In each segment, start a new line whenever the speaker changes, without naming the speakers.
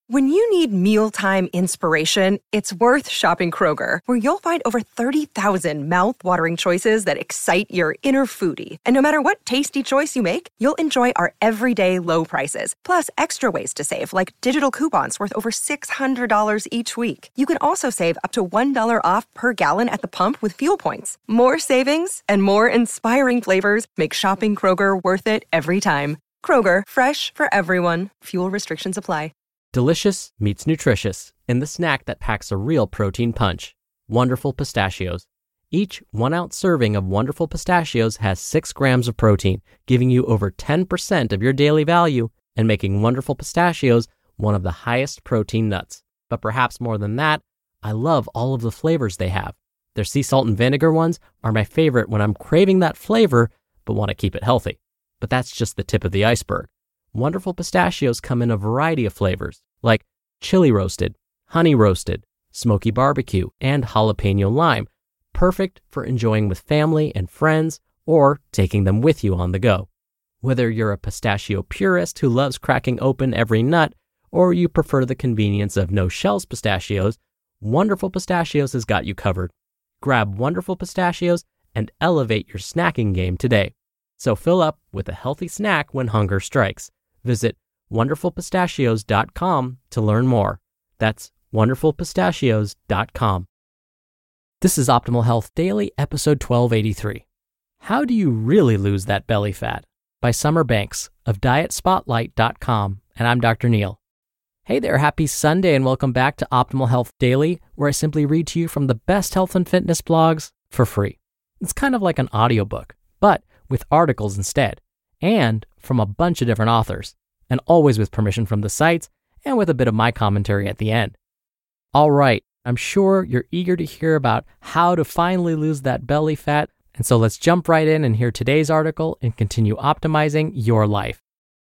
When you need mealtime inspiration, it's worth shopping Kroger, where you'll find over 30,000 mouth-watering choices that excite your inner foodie. And no matter what tasty choice you make, you'll enjoy our everyday low prices, plus extra ways to save, like digital coupons worth over $600 each week. You can also save up to $1 off per gallon at the pump with fuel points. More savings and more inspiring flavors make shopping Kroger worth it every time. Kroger, fresh for everyone. Fuel restrictions apply.
Delicious meets nutritious in the snack that packs a real protein punch. Wonderful Pistachios. Each 1-ounce serving of Wonderful Pistachios has 6 grams of protein, giving you over 10% of your daily value and making Wonderful Pistachios one of the highest protein nuts. But perhaps more than that, I love all of the flavors they have. Their sea salt and vinegar ones are my favorite when I'm craving that flavor but want to keep it healthy. But that's just the tip of the iceberg. Wonderful Pistachios come in a variety of flavors, like chili roasted, honey roasted, smoky barbecue, and jalapeno lime, perfect for enjoying with family and friends or taking them with you on the go. Whether you're a pistachio purist who loves cracking open every nut, or you prefer the convenience of no-shells pistachios, Wonderful Pistachios has got you covered. Grab Wonderful Pistachios and elevate your snacking game today. So fill up with a healthy snack when hunger strikes. Visit wonderfulpistachios.com to learn more. That's wonderfulpistachios.com. This is Optimal Health Daily, episode 1283. How do you really lose that belly fat? By Summer Banks of DietSpotlight.com, and I'm Dr. Neil. Hey there, happy Sunday, and welcome back to Optimal Health Daily, where I simply read to you from the best health and fitness blogs for free. It's kind of like an audiobook, but with articles instead, and from a bunch of different authors, and always with permission from the sites and with a bit of my commentary at the end. All right, I'm sure you're eager to hear about how to finally lose that belly fat, and so let's jump right in and hear today's article and continue optimizing your life.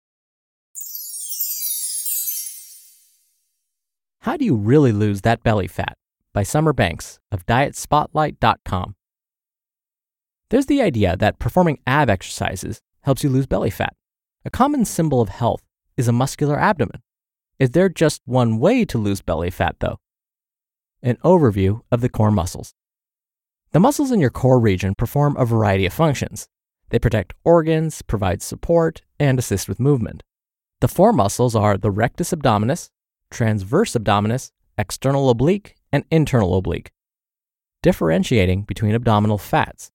How do you really lose that belly fat? By Summer Banks of DietSpotlight.com. There's the idea that performing ab exercises helps you lose belly fat. A common symbol of health is a muscular abdomen. Is there just one way to lose belly fat, though? An overview of the core muscles. The muscles in your core region perform a variety of functions. They protect organs, provide support, and assist with movement. The 4 muscles are the rectus abdominis, transverse abdominis, external oblique, and internal oblique, differentiating between abdominal fats.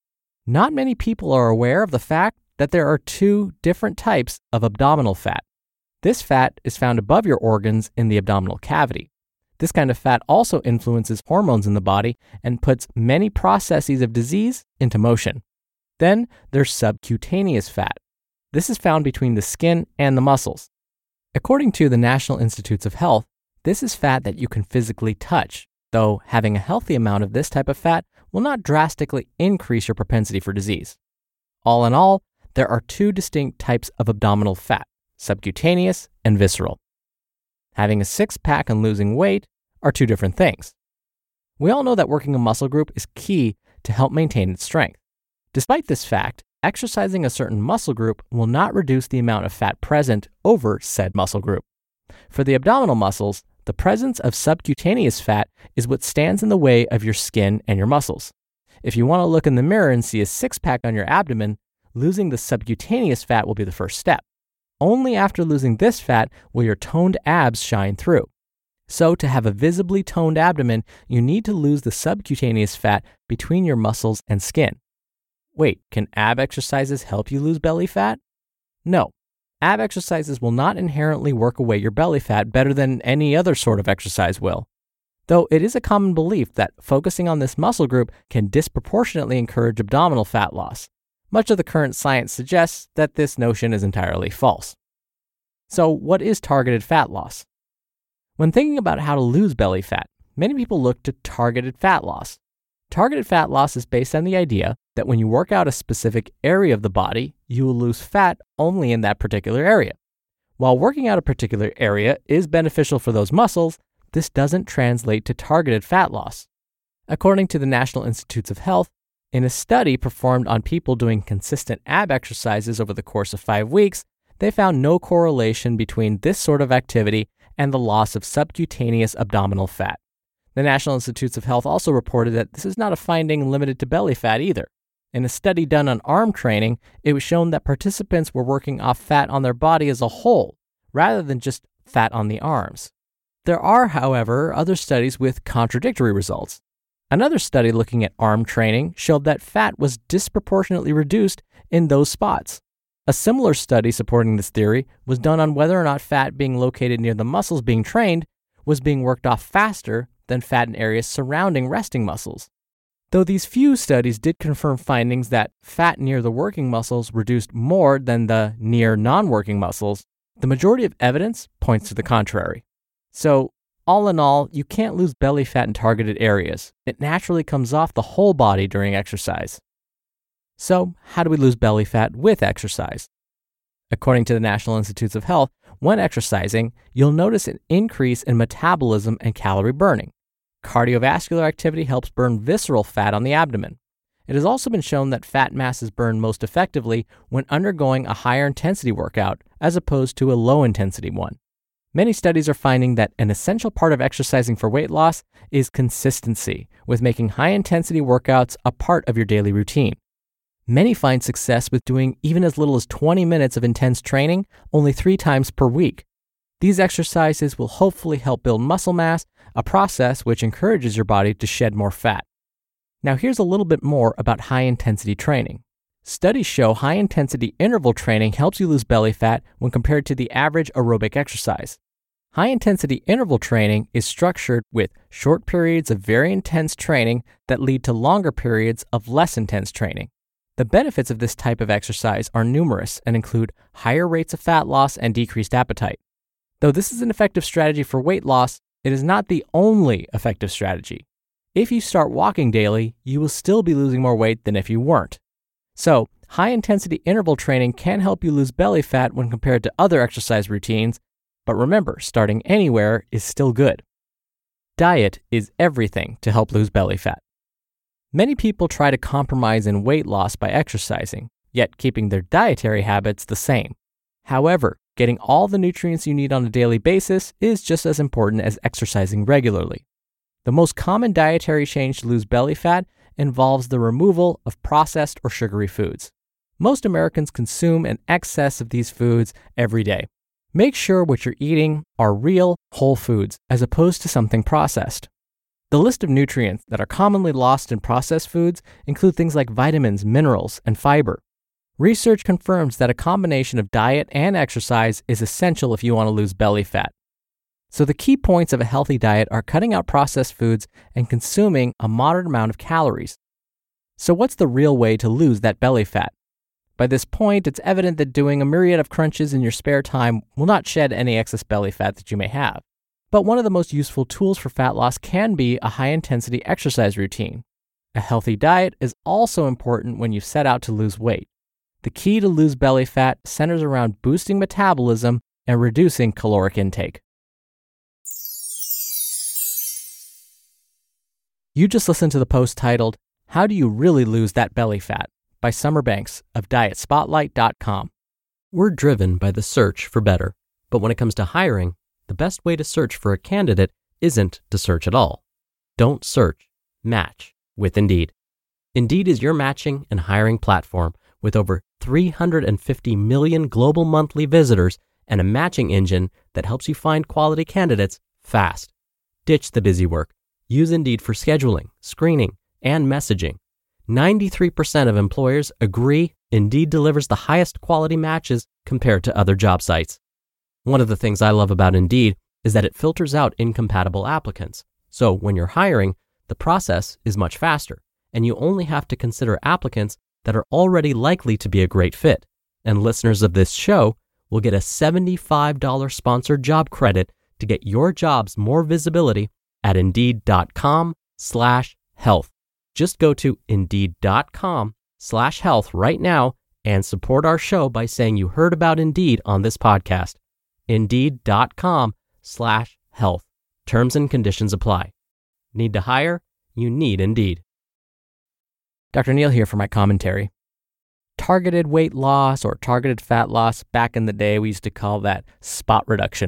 Not many people are aware of the fact that there are 2 different types of abdominal fat. This fat is found above your organs in the abdominal cavity. This kind of fat also influences hormones in the body and puts many processes of disease into motion. Then there's subcutaneous fat. This is found between the skin and the muscles. According to the National Institutes of Health, this is fat that you can physically touch, though having a healthy amount of this type of fat will not drastically increase your propensity for disease. All in all, there are 2 distinct types of abdominal fat, subcutaneous and visceral. Having a six-pack and losing weight are 2 different things. We all know that working a muscle group is key to help maintain its strength. Despite this fact, exercising a certain muscle group will not reduce the amount of fat present over said muscle group. For the abdominal muscles, the presence of subcutaneous fat is what stands in the way of your skin and your muscles. If you want to look in the mirror and see a six-pack on your abdomen, losing the subcutaneous fat will be the first step. Only after losing this fat will your toned abs shine through. So to have a visibly toned abdomen, you need to lose the subcutaneous fat between your muscles and skin. Wait, can ab exercises help you lose belly fat? No. Ab exercises will not inherently work away your belly fat better than any other sort of exercise will. Though it is a common belief that focusing on this muscle group can disproportionately encourage abdominal fat loss. Much of the current science suggests that this notion is entirely false. So what is targeted fat loss? When thinking about how to lose belly fat, many people look to targeted fat loss. Targeted fat loss is based on the idea that when you work out a specific area of the body, you will lose fat only in that particular area. While working out a particular area is beneficial for those muscles, this doesn't translate to targeted fat loss. According to the National Institutes of Health, in a study performed on people doing consistent ab exercises over the course of 5 weeks, they found no correlation between this sort of activity and the loss of subcutaneous abdominal fat. The National Institutes of Health also reported that this is not a finding limited to belly fat either. In a study done on arm training, it was shown that participants were working off fat on their body as a whole, rather than just fat on the arms. There are, however, other studies with contradictory results. Another study looking at arm training showed that fat was disproportionately reduced in those spots. A similar study supporting this theory was done on whether or not fat being located near the muscles being trained was being worked off faster than fat in areas surrounding resting muscles. Though these few studies did confirm findings that fat near the working muscles reduced more than the near non-working muscles, the majority of evidence points to the contrary. So, all in all, you can't lose belly fat in targeted areas. It naturally comes off the whole body during exercise. So, how do we lose belly fat with exercise? According to the National Institutes of Health, when exercising, you'll notice an increase in metabolism and calorie burning. Cardiovascular activity helps burn visceral fat on the abdomen. It has also been shown that fat mass is burned most effectively when undergoing a higher intensity workout as opposed to a low intensity one. Many studies are finding that an essential part of exercising for weight loss is consistency, with making high-intensity workouts a part of your daily routine. Many find success with doing even as little as 20 minutes of intense training only 3 times per week. These exercises will hopefully help build muscle mass, a process which encourages your body to shed more fat. Now here's a little bit more about high-intensity training. Studies show high-intensity interval training helps you lose belly fat when compared to the average aerobic exercise. High-intensity interval training is structured with short periods of very intense training that lead to longer periods of less intense training. The benefits of this type of exercise are numerous and include higher rates of fat loss and decreased appetite. Though this is an effective strategy for weight loss, it is not the only effective strategy. If you start walking daily, you will still be losing more weight than if you weren't. So, high-intensity interval training can help you lose belly fat when compared to other exercise routines, but remember, starting anywhere is still good. Diet is everything to help lose belly fat. Many people try to compromise in weight loss by exercising, yet keeping their dietary habits the same. However, getting all the nutrients you need on a daily basis is just as important as exercising regularly. The most common dietary change to lose belly fat involves the removal of processed or sugary foods. Most Americans consume an excess of these foods every day. Make sure what you're eating are real, whole foods as opposed to something processed. The list of nutrients that are commonly lost in processed foods include things like vitamins, minerals, and fiber. Research confirms that a combination of diet and exercise is essential if you want to lose belly fat. So the key points of a healthy diet are cutting out processed foods and consuming a moderate amount of calories. So what's the real way to lose that belly fat? By this point, it's evident that doing a myriad of crunches in your spare time will not shed any excess belly fat that you may have. But one of the most useful tools for fat loss can be a high-intensity exercise routine. A healthy diet is also important when you set out to lose weight. The key to lose belly fat centers around boosting metabolism and reducing caloric intake. You just listened to the post titled, "How Do You Really Lose That Belly Fat?" by Summer Banks of DietSpotlight.com. We're driven by the search for better, but when it comes to hiring, the best way to search for a candidate isn't to search at all. Don't search, match with Indeed. Indeed is your matching and hiring platform with over 350 million global monthly visitors and a matching engine that helps you find quality candidates fast. Ditch the busy work. Use Indeed for scheduling, screening, and messaging. 93% of employers agree Indeed delivers the highest quality matches compared to other job sites. One of the things I love about Indeed is that it filters out incompatible applicants. So when you're hiring, the process is much faster, and you only have to consider applicants that are already likely to be a great fit. And listeners of this show will get a $75 sponsored job credit to get your jobs more visibility at Indeed.com/health. Just go to Indeed.com/health right now and support our show by saying you heard about Indeed on this podcast. Indeed.com/health. Terms and conditions apply. Need to hire? You need Indeed. Dr. Neal here for my commentary. Targeted weight loss or targeted fat loss, back in the day we used to call that spot reduction.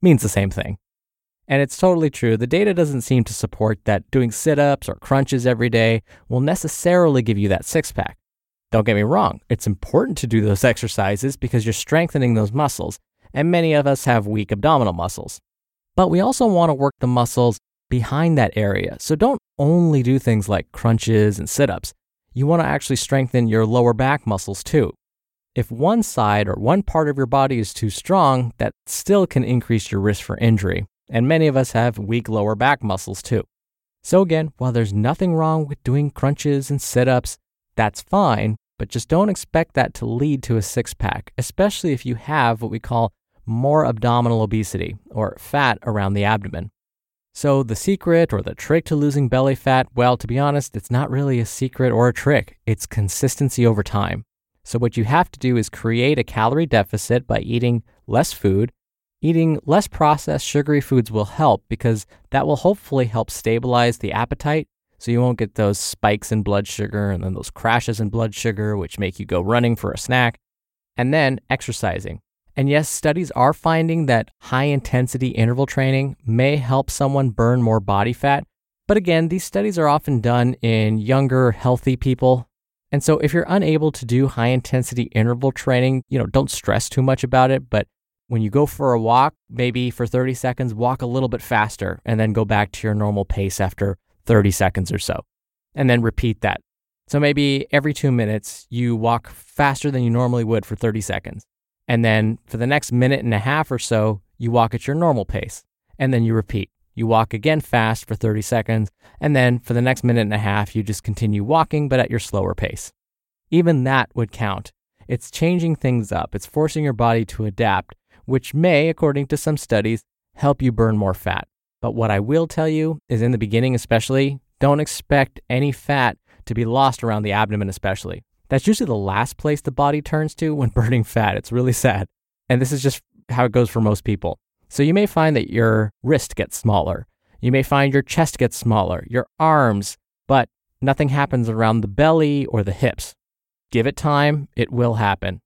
means the same thing. And it's totally true. The data doesn't seem to support that doing sit-ups or crunches every day will necessarily give you that six-pack. Don't get me wrong. It's important to do those exercises because you're strengthening those muscles, and many of us have weak abdominal muscles. But we also want to work the muscles behind that area. So don't only do things like crunches and sit-ups. You want to actually strengthen your lower back muscles too. If one side or one part of your body is too strong, that still can increase your risk for injury. And many of us have weak lower back muscles too. So again, while there's nothing wrong with doing crunches and sit-ups, that's fine, but just don't expect that to lead to a six-pack, especially if you have what we call more abdominal obesity or fat around the abdomen. So the secret or the trick to losing belly fat, well, to be honest, it's not really a secret or a trick. It's consistency over time. So what you have to do is create a calorie deficit by eating less food. Eating less processed sugary foods will help because that will hopefully help stabilize the appetite so you won't get those spikes in blood sugar and then those crashes in blood sugar which make you go running for a snack. And then exercising. And yes, studies are finding that high-intensity interval training may help someone burn more body fat. But again, these studies are often done in younger, healthy people. And so if you're unable to do high-intensity interval training, don't stress too much about it, but when you go for a walk, maybe for 30 seconds, walk a little bit faster and then go back to your normal pace after 30 seconds or so. And then repeat that. So maybe every 2 minutes, you walk faster than you normally would for 30 seconds. And then for the next minute and a half or so, you walk at your normal pace. And then you repeat. You walk again fast for 30 seconds. And then for the next minute and a half, you just continue walking, but at your slower pace. Even that would count. It's changing things up. It's forcing your body to adapt, which may, according to some studies, help you burn more fat. But what I will tell you is in the beginning especially, don't expect any fat to be lost around the abdomen especially. That's usually the last place the body turns to when burning fat. It's really sad. And this is just how it goes for most people. So you may find that your wrist gets smaller. You may find your chest gets smaller, your arms, but nothing happens around the belly or the hips. Give it time, it will happen.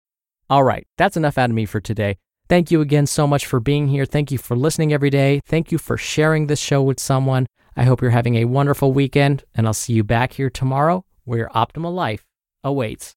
All right, that's enough out of me for today. Thank you again so much for being here. Thank you for listening every day. Thank you for sharing this show with someone. I hope you're having a wonderful weekend, and I'll see you back here tomorrow where your optimal life awaits.